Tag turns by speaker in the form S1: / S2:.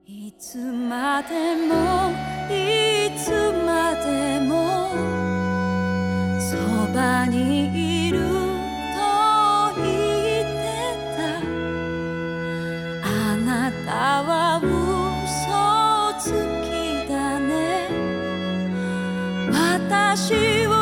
S1: いつまでもいつまでもそばにいると言ってた。あなたは嘘つきだね。私は